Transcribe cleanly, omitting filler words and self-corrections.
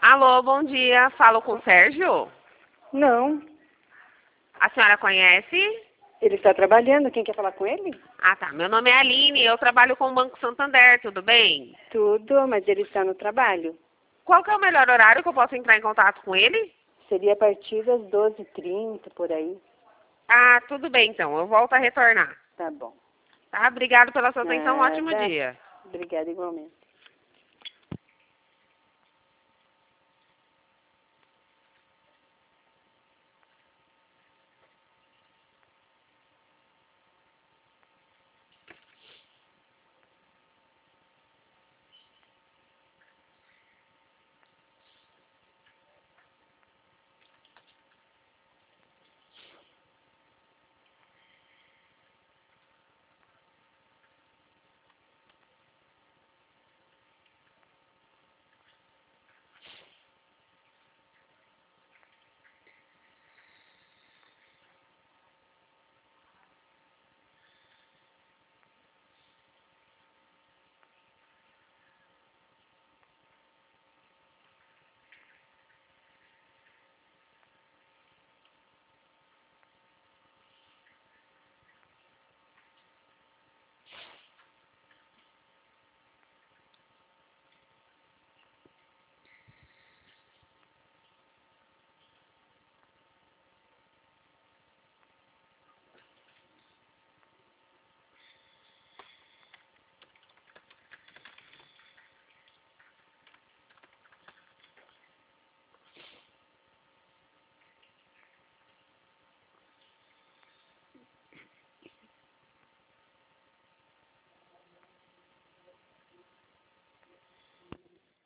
Alô, bom dia. Falo com o Sérgio? Não, A senhora conhece? ele está trabalhando. Quem quer falar com ele? Ah, tá. Meu nome é Aline, eu trabalho com o Banco Santander, tudo bem? Tudo, mas ele está no trabalho. Qual que é o melhor horário que eu posso entrar em contato com ele? Seria a partir das 12h30, por aí. Ah, tudo bem então, eu volto a retornar. Tá bom. Tá? Obrigado pela sua atenção, um ótimo Nada. dia. Obrigada igualmente.